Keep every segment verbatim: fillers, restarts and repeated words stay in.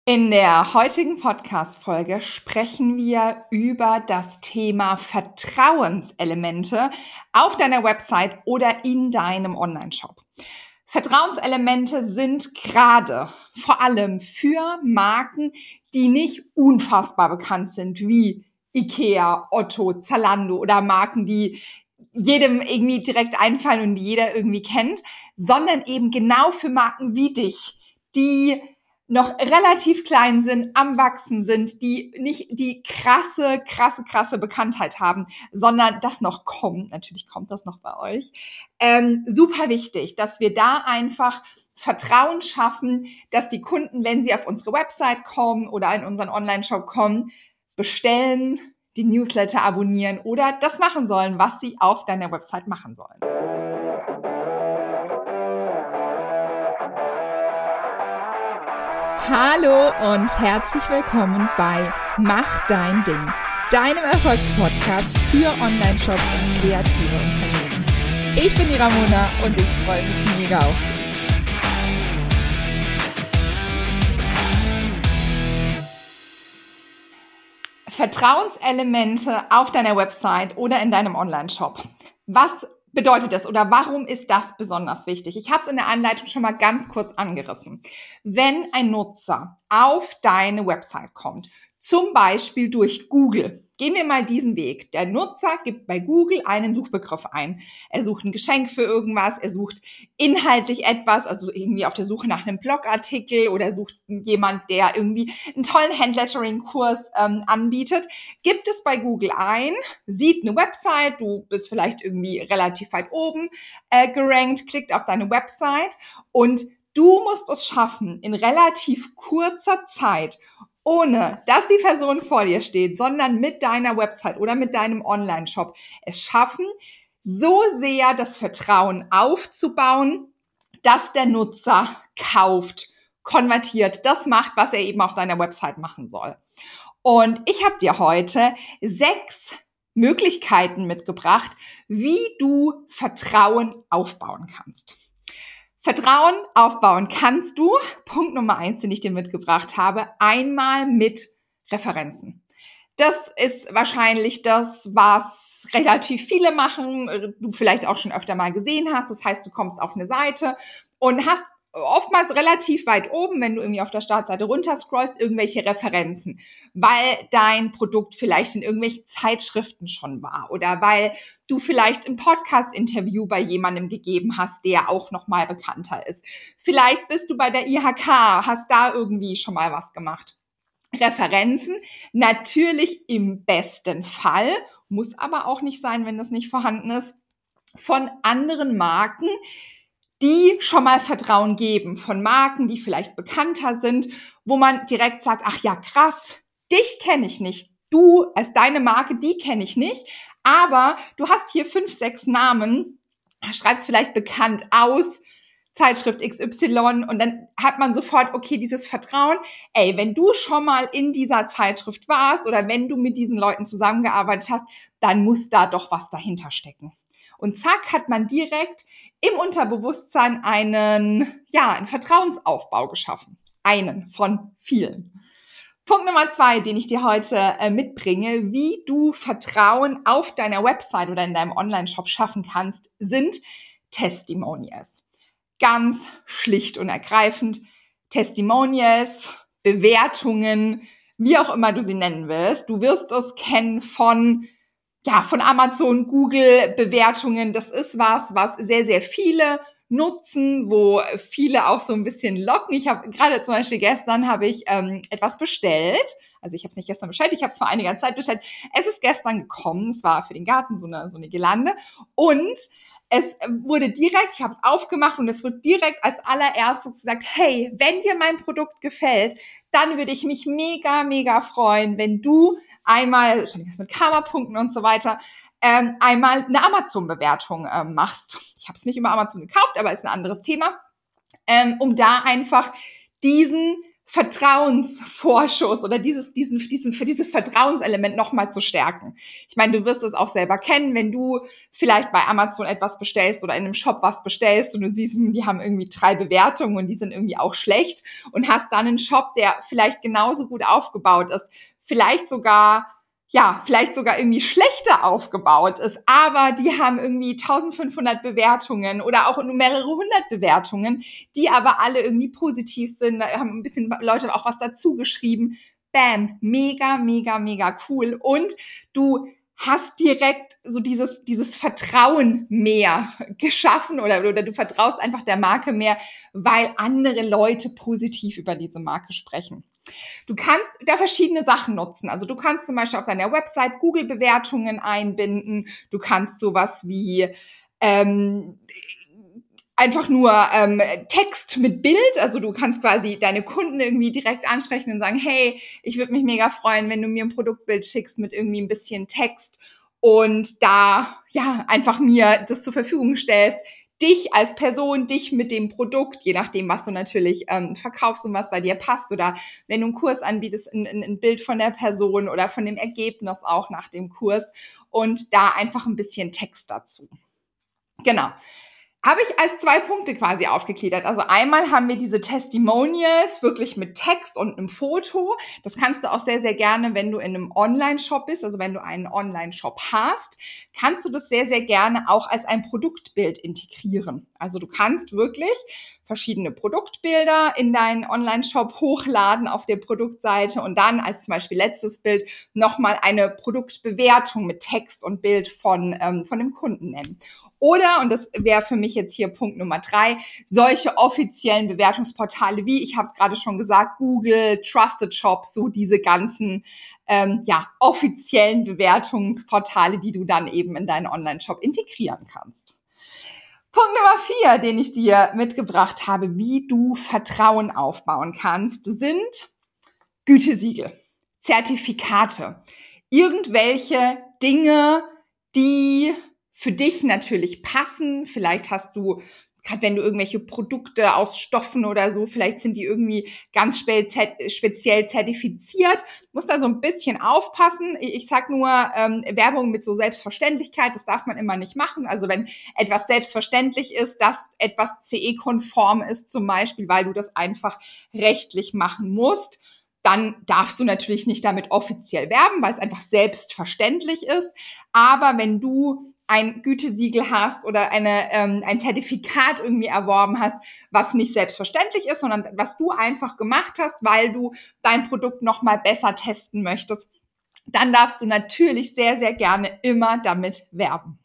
In der heutigen Podcast-Folge sprechen wir über das Thema Vertrauenselemente auf deiner Website oder in deinem Online-Shop. Vertrauenselemente sind gerade vor allem für Marken, die nicht unfassbar bekannt sind, wie IKEA, Otto, Zalando oder Marken, die jedem irgendwie direkt einfallen und die jeder irgendwie kennt, sondern eben genau für Marken wie dich, die noch relativ klein sind, am Wachsen sind, die nicht die krasse, krasse, krasse Bekanntheit haben, sondern das noch kommt. Natürlich kommt das noch bei euch. Ähm, super wichtig, dass wir da einfach Vertrauen schaffen, dass die Kunden, wenn sie auf unsere Website kommen oder in unseren Online-Shop kommen, bestellen, die Newsletter abonnieren oder das machen sollen, was sie auf deiner Website machen sollen. Hallo und herzlich willkommen bei Mach dein Ding, deinem Erfolgspodcast für Online-Shops und kreative Unternehmen. Ich bin die Ramona und ich freue mich mega auf dich. Vertrauenselemente auf deiner Website oder in deinem Online-Shop. Was bedeutet das oder warum ist das besonders wichtig? Ich habe es in der Anleitung schon mal ganz kurz angerissen. Wenn ein Nutzer auf deine Website kommt, zum Beispiel durch Google, gehen wir mal diesen Weg. Der Nutzer gibt bei Google einen Suchbegriff ein. Er sucht ein Geschenk für irgendwas, er sucht inhaltlich etwas, also irgendwie auf der Suche nach einem Blogartikel oder sucht jemand, der irgendwie einen tollen Handlettering-Kurs ähm, anbietet, gibt es bei Google ein, sieht eine Website, du bist vielleicht irgendwie relativ weit oben äh, gerankt, klickt auf deine Website und du musst es schaffen, in relativ kurzer Zeit, ohne dass die Person vor dir steht, sondern mit deiner Website oder mit deinem Online-Shop es schaffen, so sehr das Vertrauen aufzubauen, dass der Nutzer kauft, konvertiert, das macht, was er eben auf deiner Website machen soll. Und ich habe dir heute sechs Möglichkeiten mitgebracht, wie du Vertrauen aufbauen kannst. Vertrauen aufbauen kannst du, Punkt Nummer eins, den ich dir mitgebracht habe, einmal mit Referenzen. Das ist wahrscheinlich das, was relativ viele machen, du vielleicht auch schon öfter mal gesehen hast. Das heißt, du kommst auf eine Seite und hast oftmals relativ weit oben, wenn du irgendwie auf der Startseite runterscrollst, irgendwelche Referenzen, weil dein Produkt vielleicht in irgendwelchen Zeitschriften schon war oder weil du vielleicht ein Podcast-Interview bei jemandem gegeben hast, der auch nochmal bekannter ist. Vielleicht bist du bei der I H K, hast da irgendwie schon mal was gemacht. Referenzen, natürlich im besten Fall, muss aber auch nicht sein, wenn das nicht vorhanden ist, von anderen Marken, die schon mal Vertrauen geben, von Marken, die vielleicht bekannter sind, wo man direkt sagt, ach ja, krass, dich kenne ich nicht, du als deine Marke, die kenne ich nicht, aber du hast hier fünf, sechs Namen, schreibst vielleicht bekannt aus, Zeitschrift X Y und dann hat man sofort, okay, dieses Vertrauen, ey, wenn du schon mal in dieser Zeitschrift warst oder wenn du mit diesen Leuten zusammengearbeitet hast, dann muss da doch was dahinter stecken. Und zack, hat man direkt im Unterbewusstsein einen, ja, einen Vertrauensaufbau geschaffen. Einen von vielen. Punkt Nummer zwei, den ich dir heute äh, mitbringe, wie du Vertrauen auf deiner Website oder in deinem Online-Shop schaffen kannst, sind Testimonials. Ganz schlicht und ergreifend. Testimonials, Bewertungen, wie auch immer du sie nennen willst. Du wirst es kennen von Ja, von Amazon, Google, Bewertungen, das ist was, was sehr, sehr viele nutzen, wo viele auch so ein bisschen locken. Ich habe gerade zum Beispiel gestern habe ich ähm, etwas bestellt. Also ich habe es nicht gestern bestellt, ich habe es vor einiger Zeit bestellt. Es ist gestern gekommen, es war für den Garten so eine, so eine Girlande und es wurde direkt, ich habe es aufgemacht und es wird direkt als allererstes gesagt, hey, wenn dir mein Produkt gefällt, dann würde ich mich mega, mega freuen, wenn du einmal, wahrscheinlich mit Karma-Punkten und so weiter, ähm, einmal eine Amazon-Bewertung ähm, machst. Ich habe es nicht über Amazon gekauft, aber ist ein anderes Thema, ähm, um da einfach diesen Vertrauensvorschuss oder dieses, diesen, diesen, für dieses Vertrauenselement nochmal zu stärken. Ich meine, du wirst es auch selber kennen, wenn du vielleicht bei Amazon etwas bestellst oder in einem Shop was bestellst und du siehst, die haben irgendwie drei Bewertungen und die sind irgendwie auch schlecht und hast dann einen Shop, der vielleicht genauso gut aufgebaut ist, vielleicht sogar ja, vielleicht sogar irgendwie schlechter aufgebaut ist, aber die haben irgendwie eintausendfünfhundert Bewertungen oder auch nur mehrere hundert Bewertungen, die aber alle irgendwie positiv sind, da haben ein bisschen Leute auch was dazu geschrieben. Bam, mega, mega, mega cool. Und du hast direkt so dieses, dieses Vertrauen mehr geschaffen oder, oder du vertraust einfach der Marke mehr, weil andere Leute positiv über diese Marke sprechen. Du kannst da verschiedene Sachen nutzen. Also du kannst zum Beispiel auf deiner Website Google-Bewertungen einbinden. Du kannst sowas wie ähm, einfach nur ähm, Text mit Bild. Also du kannst quasi deine Kunden irgendwie direkt ansprechen und sagen, hey, ich würde mich mega freuen, wenn du mir ein Produktbild schickst mit irgendwie ein bisschen Text und da ja einfach mir das zur Verfügung stellst. Dich als Person, dich mit dem Produkt, je nachdem, was du natürlich ähm, verkaufst und was bei dir passt oder wenn du einen Kurs anbietest, ein, ein Bild von der Person oder von dem Ergebnis auch nach dem Kurs und da einfach ein bisschen Text dazu. Genau. Habe ich als zwei Punkte quasi aufgegliedert. Also einmal haben wir diese Testimonials wirklich mit Text und einem Foto. Das kannst du auch sehr, sehr gerne, wenn du in einem Online-Shop bist, also wenn du einen Online-Shop hast, kannst du das sehr, sehr gerne auch als ein Produktbild integrieren. Also du kannst wirklich verschiedene Produktbilder in deinen Online-Shop hochladen auf der Produktseite und dann als zum Beispiel letztes Bild nochmal eine Produktbewertung mit Text und Bild von, ähm, von dem Kunden nennen. Oder, und das wäre für mich jetzt hier Punkt Nummer drei, solche offiziellen Bewertungsportale wie, ich habe es gerade schon gesagt, Google, Trusted Shops, so diese ganzen ähm, ja offiziellen Bewertungsportale, die du dann eben in deinen Online-Shop integrieren kannst. Punkt Nummer vier, den ich dir mitgebracht habe, wie du Vertrauen aufbauen kannst, sind Gütesiegel, Zertifikate, irgendwelche Dinge, die für dich natürlich passen. Vielleicht hast du, gerade wenn du irgendwelche Produkte aus Stoffen oder so, vielleicht sind die irgendwie ganz speziell zertifiziert. Musst da so ein bisschen aufpassen. Ich sag nur, ähm, Werbung mit so Selbstverständlichkeit, das darf man immer nicht machen. Also wenn etwas selbstverständlich ist, dass etwas C E-konform ist zum Beispiel, weil du das einfach rechtlich machen musst, dann darfst du natürlich nicht damit offiziell werben, weil es einfach selbstverständlich ist. Aber wenn du ein Gütesiegel hast oder eine, ähm, ein Zertifikat irgendwie erworben hast, was nicht selbstverständlich ist, sondern was du einfach gemacht hast, weil du dein Produkt nochmal besser testen möchtest, dann darfst du natürlich sehr, sehr gerne immer damit werben.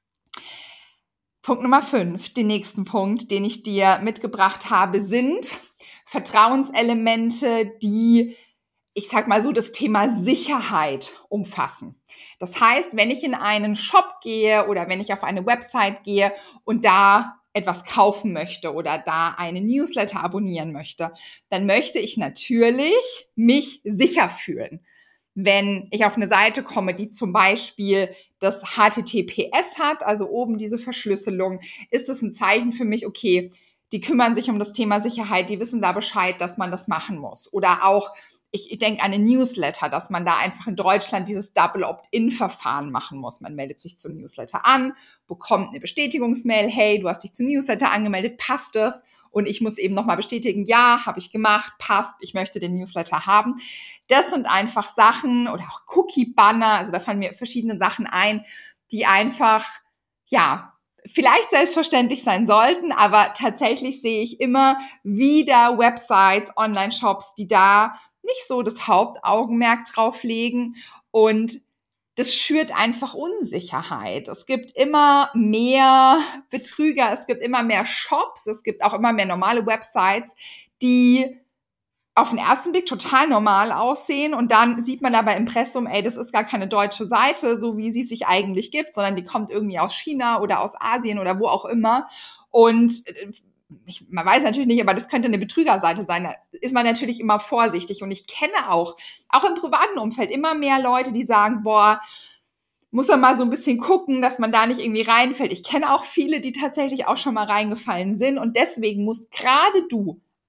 Punkt Nummer fünf, den nächsten Punkt, den ich dir mitgebracht habe, sind Vertrauenselemente, die, ich sag mal so, das Thema Sicherheit umfassen. Das heißt, wenn ich in einen Shop gehe oder wenn ich auf eine Website gehe und da etwas kaufen möchte oder da einen Newsletter abonnieren möchte, dann möchte ich natürlich mich sicher fühlen. Wenn ich auf eine Seite komme, die zum Beispiel das H T T P S hat, also oben diese Verschlüsselung, ist es ein Zeichen für mich, okay, die kümmern sich um das Thema Sicherheit, die wissen da Bescheid, dass man das machen muss. Oder auch, ich, ich denke an eine Newsletter, dass man da einfach in Deutschland dieses Double Opt-in-Verfahren machen muss. Man meldet sich zum Newsletter an, bekommt eine Bestätigungsmail, hey, du hast dich zum Newsletter angemeldet, passt das? Und ich muss eben nochmal bestätigen, ja, habe ich gemacht, passt, ich möchte den Newsletter haben. Das sind einfach Sachen oder auch Cookie-Banner, also da fallen mir verschiedene Sachen ein, die einfach, ja, vielleicht selbstverständlich sein sollten, aber tatsächlich sehe ich immer wieder Websites, Online-Shops, die da nicht so das Hauptaugenmerk drauf legen und das schürt einfach Unsicherheit. Es gibt immer mehr Betrüger, es gibt immer mehr Shops, es gibt auch immer mehr normale Websites, die auf den ersten Blick total normal aussehen und dann sieht man aber im Impressum, ey, das ist gar keine deutsche Seite, so wie sie es sich eigentlich gibt, sondern die kommt irgendwie aus China oder aus Asien oder wo auch immer und ich, man weiß natürlich nicht, aber das könnte eine Betrügerseite sein, da ist man natürlich immer vorsichtig und ich kenne auch, auch im privaten Umfeld immer mehr Leute, die sagen, boah, muss man mal so ein bisschen gucken, dass man da nicht irgendwie reinfällt. Ich kenne auch viele, die tatsächlich auch schon mal reingefallen sind und deswegen musst gerade du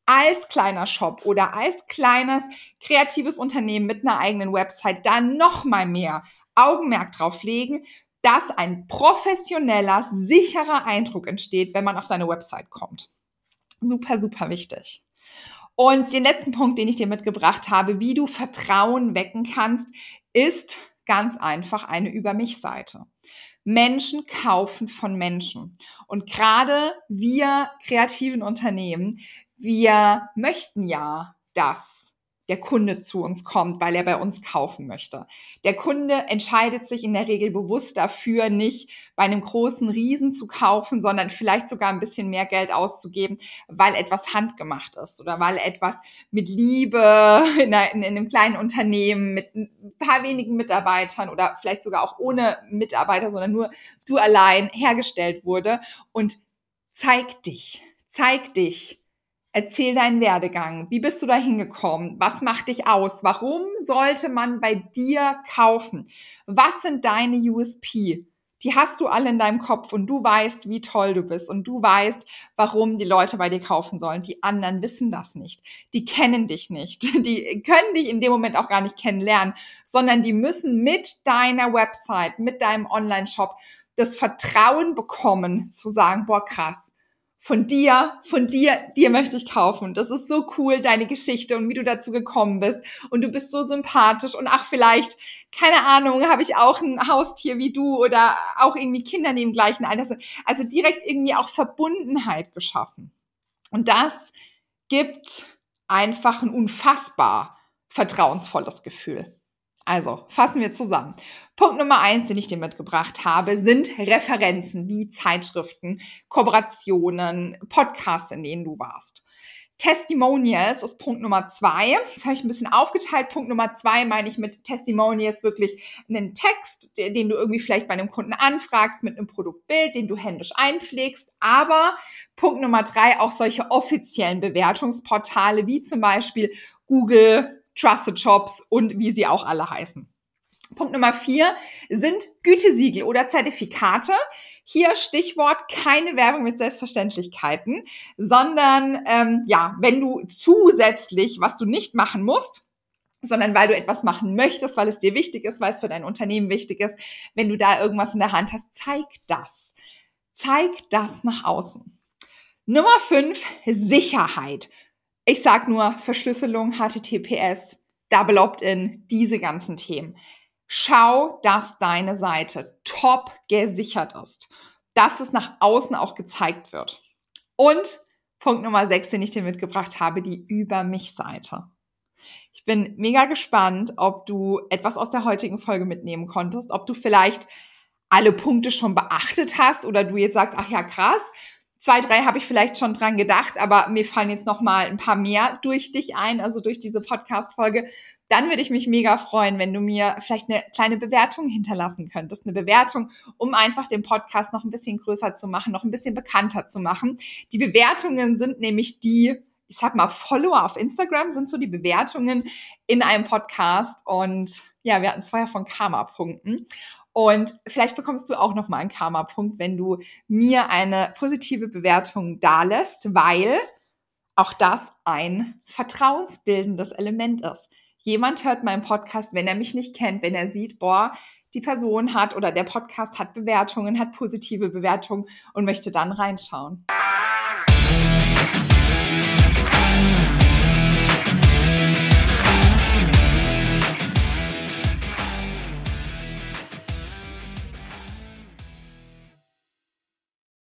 als kleiner Shop oder als kleines kreatives Unternehmen mit einer eigenen Website da noch mal mehr Augenmerk drauf legen, dass ein professioneller, sicherer Eindruck entsteht, wenn man auf deine Website kommt. Super, super wichtig. Und den letzten Punkt, den ich dir mitgebracht habe, wie du Vertrauen wecken kannst, ist ganz einfach eine Über-mich-Seite. Menschen kaufen von Menschen. Und gerade wir kreativen Unternehmen, wir möchten ja, dass der Kunde zu uns kommt, weil er bei uns kaufen möchte. Der Kunde entscheidet sich in der Regel bewusst dafür, nicht bei einem großen Riesen zu kaufen, sondern vielleicht sogar ein bisschen mehr Geld auszugeben, weil etwas handgemacht ist oder weil etwas mit Liebe in, einer, in einem kleinen Unternehmen mit ein paar wenigen Mitarbeitern oder vielleicht sogar auch ohne Mitarbeiter, sondern nur du allein hergestellt wurde. Und zeig dich, zeig dich. Erzähl deinen Werdegang. Wie bist du da hingekommen? Was macht dich aus? Warum sollte man bei dir kaufen? Was sind deine U S P? Die hast du alle in deinem Kopf und du weißt, wie toll du bist und du weißt, warum die Leute bei dir kaufen sollen. Die anderen wissen das nicht. Die kennen dich nicht. Die können dich in dem Moment auch gar nicht kennenlernen, sondern die müssen mit deiner Website, mit deinem Online-Shop das Vertrauen bekommen, zu sagen, boah, krass. Von dir, von dir, dir möchte ich kaufen. Das ist so cool, deine Geschichte und wie du dazu gekommen bist. Und du bist so sympathisch. Und ach, vielleicht, keine Ahnung, habe ich auch ein Haustier wie du oder auch irgendwie Kinder neben gleichen Alter. Also direkt irgendwie auch Verbundenheit geschaffen. Und das gibt einfach ein unfassbar vertrauensvolles Gefühl. Also, fassen wir zusammen. Punkt Nummer eins, den ich dir mitgebracht habe, sind Referenzen wie Zeitschriften, Kooperationen, Podcasts, in denen du warst. Testimonials ist Punkt Nummer zwei. Das habe ich ein bisschen aufgeteilt. Punkt Nummer zwei meine ich mit Testimonials wirklich einen Text, den du irgendwie vielleicht bei einem Kunden anfragst, mit einem Produktbild, den du händisch einpflegst. Aber Punkt Nummer drei, auch solche offiziellen Bewertungsportale wie zum Beispiel Google, Trusted Shops und wie sie auch alle heißen. Punkt Nummer vier sind Gütesiegel oder Zertifikate. Hier Stichwort keine Werbung mit Selbstverständlichkeiten, sondern ähm, ja, wenn du zusätzlich, was du nicht machen musst, sondern weil du etwas machen möchtest, weil es dir wichtig ist, weil es für dein Unternehmen wichtig ist, wenn du da irgendwas in der Hand hast, zeig das. Zeig das nach außen. Nummer fünf, Sicherheit. Ich sag nur Verschlüsselung, H T T P S, Double Opt-in, diese ganzen Themen. Schau, dass deine Seite top gesichert ist, dass es nach außen auch gezeigt wird. Und Punkt Nummer sechs, den ich dir mitgebracht habe, die Über-mich-Seite. Ich bin mega gespannt, ob du etwas aus der heutigen Folge mitnehmen konntest, ob du vielleicht alle Punkte schon beachtet hast oder du jetzt sagst, ach ja, krass, Zwei, drei habe ich vielleicht schon dran gedacht, aber mir fallen jetzt noch mal ein paar mehr durch dich ein, also durch diese Podcast-Folge. Dann würde ich mich mega freuen, wenn du mir vielleicht eine kleine Bewertung hinterlassen könntest. Eine Bewertung, um einfach den Podcast noch ein bisschen größer zu machen, noch ein bisschen bekannter zu machen. Die Bewertungen sind nämlich die, ich sag mal, Follower auf Instagram sind so die Bewertungen in einem Podcast. Und ja, wir hatten es vorher von Karma-Punkten. Und vielleicht bekommst du auch nochmal einen Karma-Punkt, wenn du mir eine positive Bewertung dalässt, weil auch das ein vertrauensbildendes Element ist. Jemand hört meinen Podcast, wenn er mich nicht kennt, wenn er sieht, boah, die Person hat oder der Podcast hat Bewertungen, hat positive Bewertungen und möchte dann reinschauen.